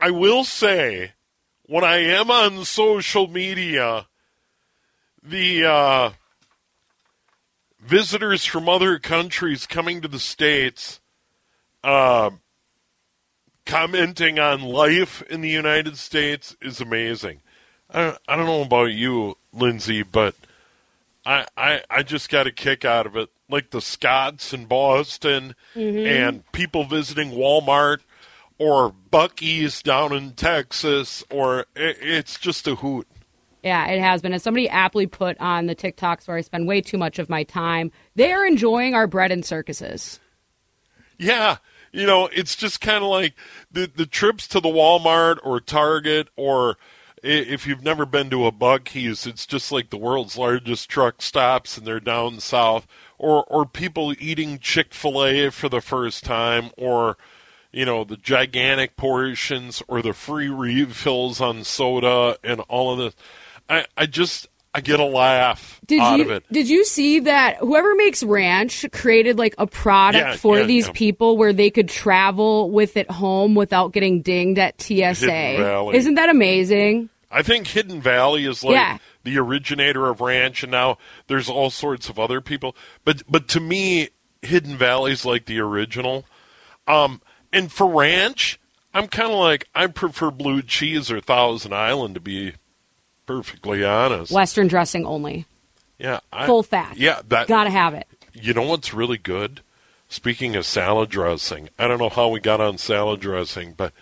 I will say, when I am on social media, the visitors from other countries coming to the States commenting on life in the United States is amazing. I don't know about you, Lindsay, but I just got a kick out of it. Like the Scots in Boston and people visiting Walmart or Buc-ee's down in Texas, or it's just a hoot. Yeah, it has been. As somebody aptly put on the TikToks where I spend way too much of my time, they are enjoying our bread and circuses. Yeah, it's just kind of like the trips to the Walmart or Target, or if you've never been to a Buc-ee's, it's just like the world's largest truck stops and they're down south, or people eating Chick-fil-A for the first time, or the gigantic portions or the free refills on soda and all of this. I get a laugh out of it. Did you see that whoever makes ranch created like a product for these people where they could travel with it home without getting dinged at TSA? Isn't that amazing? I think Hidden Valley is like the originator of ranch, and now there's all sorts of other people. But to me, Hidden Valley's like the original. And for ranch, I'm kind of like, I prefer blue cheese or Thousand Island, to be perfectly honest. Western dressing only. Yeah. Full fat. Yeah. Gotta have it. You know what's really good? Speaking of salad dressing, I don't know how we got on salad dressing, but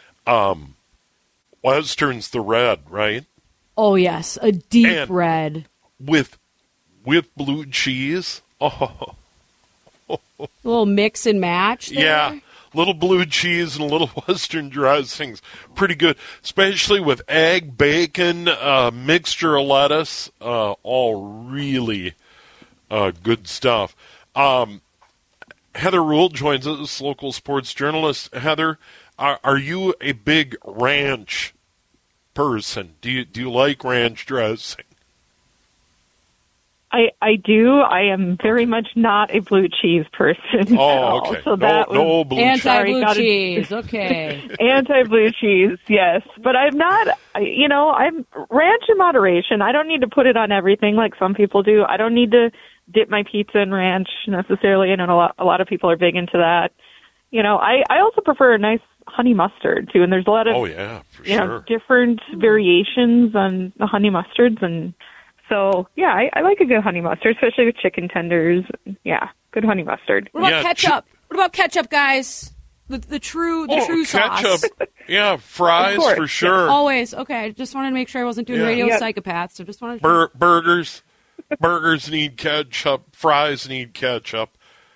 Western's the red, right? Oh, yes. A deep red. With blue cheese. Oh. A little mix and match there. Yeah. Little blue cheese and a little Western dressings. Pretty good, especially with egg, bacon, mixture of lettuce. All really good stuff. Heather Rule joins us, local sports journalist. Heather, are you a big ranch person? Do you like ranch dressing? I do. I am very much not a blue cheese person. Oh, okay. So that no blue cheese. Anti-blue cheese. Okay. Anti-blue cheese, yes. But I'm not, I'm ranch in moderation. I don't need to put it on everything like some people do. I don't need to dip my pizza in ranch necessarily. I know a lot of people are big into that. I also prefer a nice honey mustard, too. And there's a lot of different variations on the honey mustards, and so, yeah, I like a good honey mustard, especially with chicken tenders. Yeah, good honey mustard. What about ketchup? What about ketchup, guys? The true sauce. Ketchup. Yeah, fries for sure. Always. Okay, I just wanted to make sure I wasn't doing radio psychopaths. So just wanted to burgers. Burgers need ketchup. Fries need ketchup.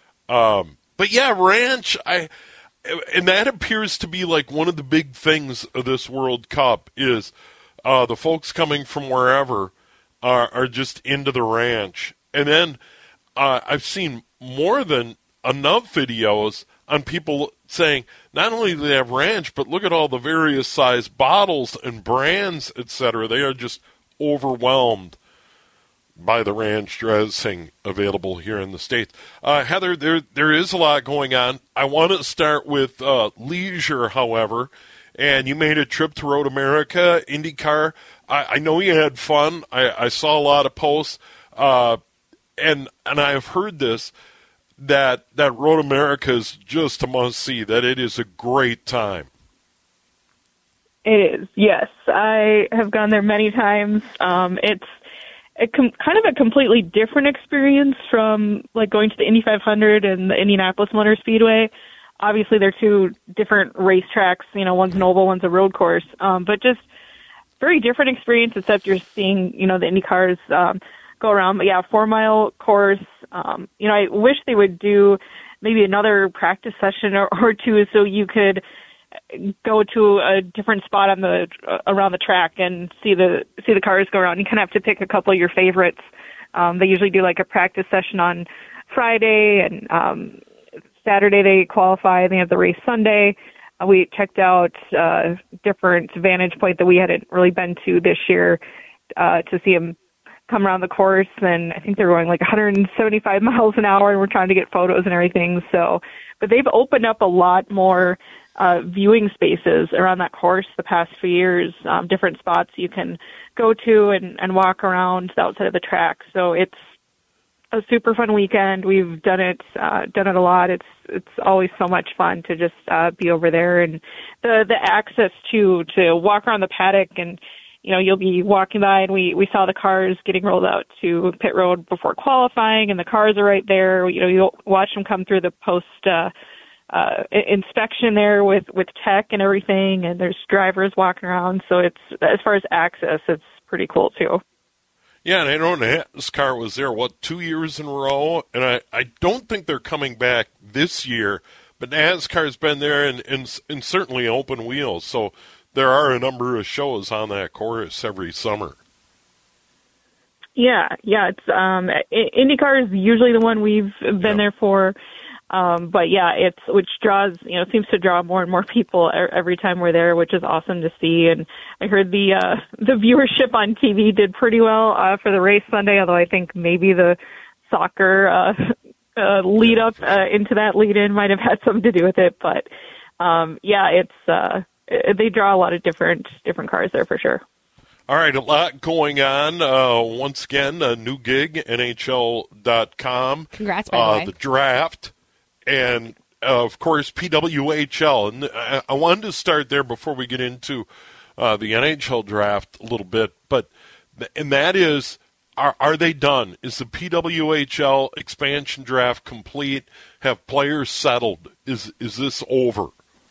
But yeah, ranch. And that appears to be like one of the big things of this World Cup is the folks coming from wherever are just into the ranch. And then I've seen more than enough videos on people saying not only do they have ranch, but look at all the various size bottles and brands, etc. They are just overwhelmed by the ranch dressing available here in the States. Heather, there is a lot going on. I want to start with leisure, however. And you made a trip to Road America, IndyCar. I know you had fun. I saw a lot of posts. And I've heard this, that Road America is just a must-see, that it is a great time. It is, yes. I have gone there many times. It's kind of a completely different experience from like going to the Indy 500 and the Indianapolis Motor Speedway. Obviously, they're two different racetracks. One's an oval, one's a road course. But just very different experience, except you're seeing, the Indy cars go around. But yeah, 4-mile course. I wish they would do maybe another practice session or two so you could go to a different spot on around the track and see the cars go around. You kind of have to pick a couple of your favorites. They usually do like a practice session on Friday, and Saturday they qualify, and they have the race Sunday. We checked out a different vantage point that we hadn't really been to this year to see them come around the course, and I think they're going like 175 miles an hour, and we're trying to get photos and everything. So, but they've opened up a lot more viewing spaces around that course the past few years, different spots you can go to and walk around outside of the track. So it's a super fun weekend. We've done it a lot. It's always so much fun to just be over there, and the access to walk around the paddock, and you'll be walking by, and we saw the cars getting rolled out to pit road before qualifying, and the cars are right there. You'll watch them come through the post inspection there with tech and everything, and there's drivers walking around. So it's, as far as access, it's pretty cool too. Yeah, and I know NASCAR was there, 2 years in a row? And I don't think they're coming back this year, but NASCAR's been there and certainly open wheels. So there are a number of shows on that course every summer. Yeah, it's IndyCar is usually the one we've been there for. But yeah, which draws, seems to draw more and more people every time we're there, which is awesome to see. And I heard the viewership on TV did pretty well, for the race Sunday, although I think maybe the soccer, lead up, into that lead in might have had something to do with it. But, yeah, they draw a lot of different cars there for sure. All right, a lot going on. Once again, a new gig, NHL.com. Congrats, by the way. The draft. And, of course, PWHL. And I wanted to start there before we get into the NHL draft a little bit. And that is, are they done? Is the PWHL expansion draft complete? Have players settled? Is this over?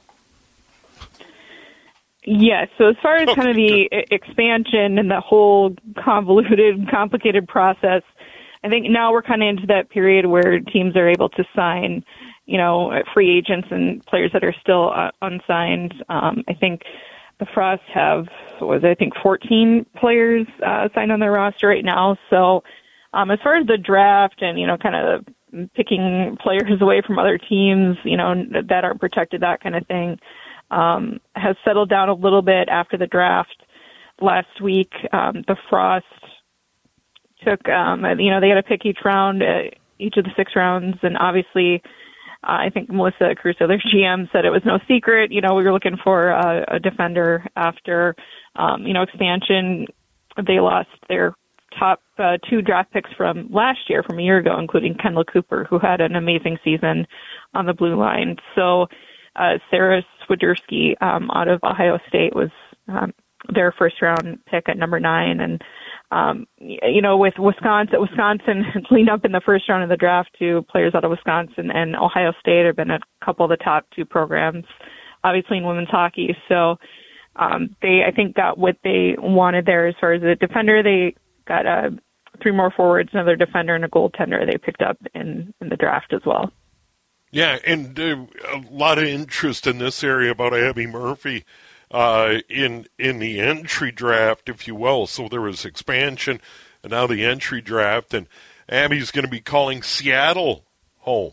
Yes. So as far as kind of the expansion and the whole convoluted, complicated process, I think now we're kind of into that period where teams are able to sign, free agents and players that are still unsigned. I think the Frost have, 14 players signed on their roster right now. So as far as the draft and, kind of picking players away from other teams, that aren't protected, that kind of thing, has settled down a little bit after the draft last week. The Frost took, they had to pick each round, each of the 6 rounds, and obviously, I think Melissa Crusoe, their GM, said it was no secret. We were looking for a defender after, expansion. They lost their top 2 draft picks from last year, from a year ago, including Kendall Cooper, who had an amazing season on the blue line. So Sarah Swiderski out of Ohio State was their first-round pick at number 9, and with Wisconsin cleaned up in the first round of the draft to players out of Wisconsin, and Ohio State have been a couple of the top 2 programs, obviously, in women's hockey. So they, I think, got what they wanted there as far as a defender. They got 3 more forwards, another defender, and a goaltender they picked up in the draft as well. Yeah, and a lot of interest in this area about Abby Murphy. In the entry draft, if you will. So there was expansion, and now the entry draft, and Abby's going to be calling Seattle home.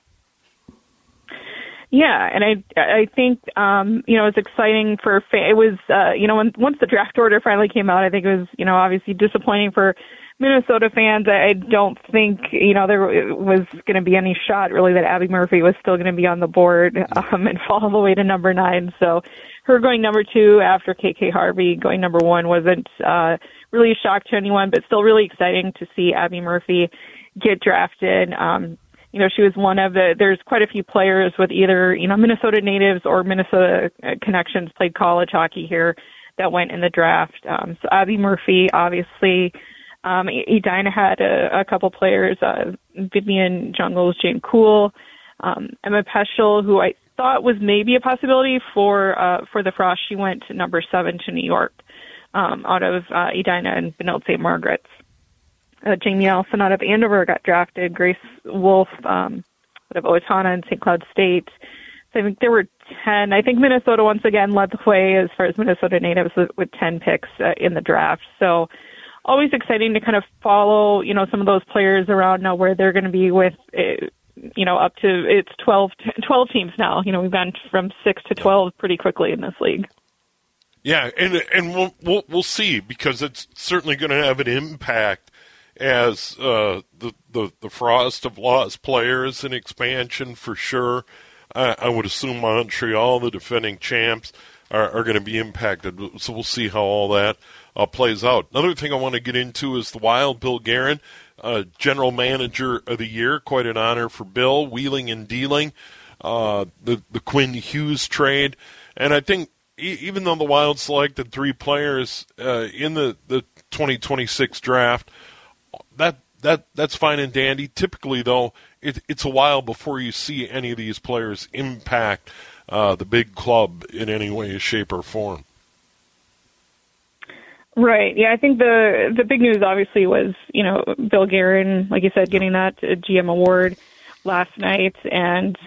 Yeah, and I think it's exciting for it was once the draft order finally came out, I think it was obviously disappointing for Minnesota fans. I don't think there was going to be any shot really that Abby Murphy was still going to be on the board and fall all the way to number 9. So her going number 2 after KK Harvey going number 1 wasn't really a shock to anyone, but still really exciting to see Abby Murphy get drafted. She was one of there's quite a few players with either, Minnesota natives or Minnesota connections, played college hockey here, that went in the draft. So Abby Murphy, obviously, Edina had a couple players, Vivian Jungles, Jane Cool, Emma Peschel, who I thought was maybe a possibility for the Frost. She went to number 7 to New York, out of Edina and Benilde St. Margaret's. Jamie Allison out of Andover got drafted. Grace Wolf out of Owatonna and St. Cloud State. So I think there were 10. I think Minnesota once again led the way as far as Minnesota natives with 10 picks in the draft. So always exciting to kind of follow, some of those players around now where they're going to be with, up to it's 12 teams now. We've gone from 6 to 12 pretty quickly in this league. Yeah, and we'll see, because it's certainly going to have an impact as the Frost have lost players in expansion for sure. I would assume Montreal, the defending champs, are going to be impacted. So we'll see how all that plays out. Another thing I want to get into is the Wild. Bill Guerin, General Manager of the Year. Quite an honor for Bill, wheeling and dealing. The Quinn Hughes trade. And I think even though the Wild selected 3 players in the 2026 draft, that's fine and dandy. Typically, though, it's a while before you see any of these players impact the big club in any way, shape, or form. Right. Yeah, I think the big news obviously was, Bill Guerin, like you said, getting that GM award last night. And,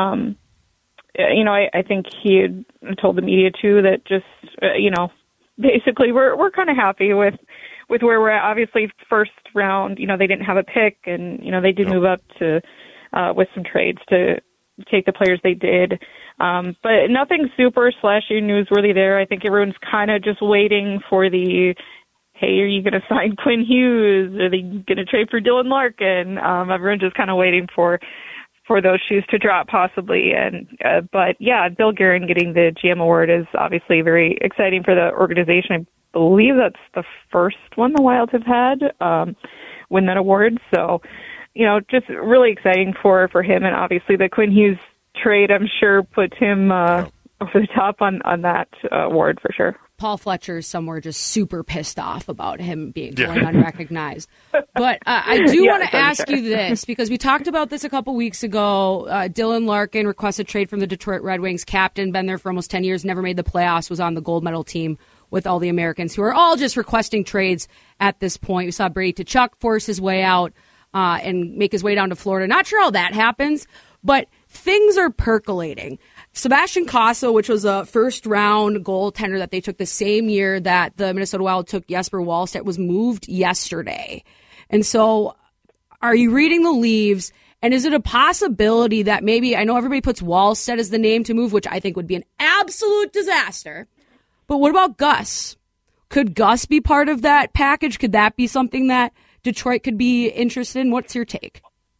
I think he had told the media, too, that just, basically we're kind of happy with where we're at. Obviously, first round, they didn't have a pick, and, they did move up to with some trades to take the players they did. But nothing super slashy newsworthy there. I think everyone's kind of just waiting for the, hey, are you going to sign Quinn Hughes? Are they going to trade for Dylan Larkin? Everyone's just kind of waiting for those shoes to drop possibly. And but yeah, Bill Guerin getting the GM award is obviously very exciting for the organization. I believe that's the first one the Wild have had win that award. So, just really exciting for him. And obviously the Quinn Hughes trade, I'm sure, puts him over the top on that award for sure. Paul Fletcher is somewhere just super pissed off about him going unrecognized. But I do want to ask you this, because we talked about this a couple weeks ago. Dylan Larkin requested trade from the Detroit Red Wings. Captain, been there for almost 10 years, never made the playoffs, was on the gold medal team with all the Americans, who are all just requesting trades at this point. We saw Brady Tkachuk force his way out and make his way down to Florida. Not sure how that happens, but things are percolating. Sebastian Casso, which was a first-round goaltender that they took the same year that the Minnesota Wild took Jesper Wallstedt, was moved yesterday. And so are you reading the leaves, and is it a possibility that maybe, I know everybody puts Wallstedt as the name to move, which I think would be an absolute disaster, but what about Gus? Could Gus be part of that package? Could that be something that Detroit could be interested in? What's your take?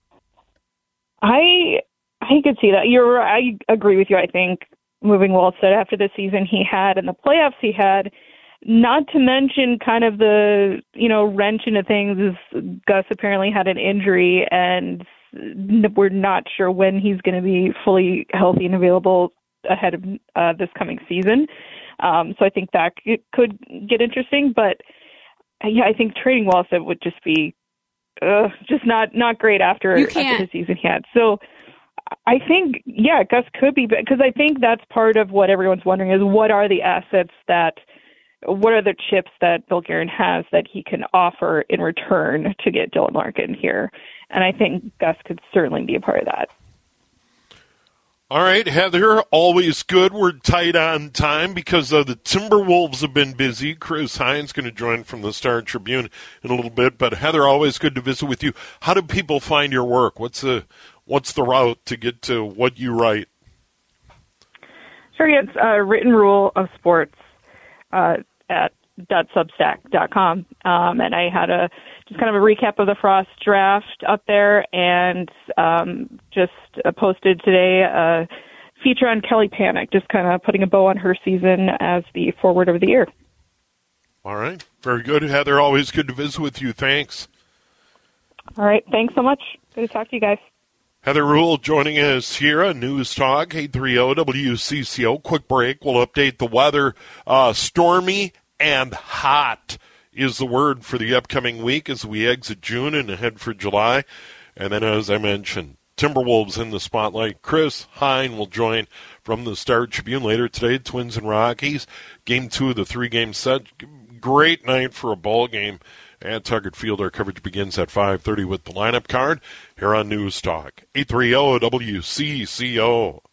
I could see that. I agree with you. I think moving Wallstedt after the season he had and the playoffs he had, not to mention kind of the, wrench into things, is Gus apparently had an injury, and we're not sure when he's going to be fully healthy and available ahead of this coming season. So I think that could get interesting. But, yeah, I think trading Wallstedt would just be just not great after the season he had. So I think, Gus could be, because I think that's part of what everyone's wondering is what are the chips that Bill Guerin has that he can offer in return to get Dylan Larkin here. And I think Gus could certainly be a part of that. All right, Heather, always good. We're tight on time because the Timberwolves have been busy. Chris Hines going to join from the Star Tribune in a little bit. But, Heather, always good to visit with you. How do people find your work? What's the route to get to what you write? Sure, it's Written Rule of Sports at .substack.com. And I had just kind of a recap of the Frost draft up there, and just posted today a feature on Kelly Panic, just kind of putting a bow on her season as the forward of the year. All right. Very good, Heather. Always good to visit with you. Thanks. All right. Thanks so much. Good to talk to you guys. Heather Rule joining us here on News Talk 830 WCCO. Quick break. We'll update the weather. Stormy and hot is the word for the upcoming week as we exit June and head for July. And then, as I mentioned, Timberwolves in the spotlight. Chris Hine will join from the Star Tribune later today. Twins and Rockies, Game 2 of the 3-game set. Great night for a ball game at Target Field. Our coverage begins at 5:30 with the lineup card here on News Talk 830 WCCO.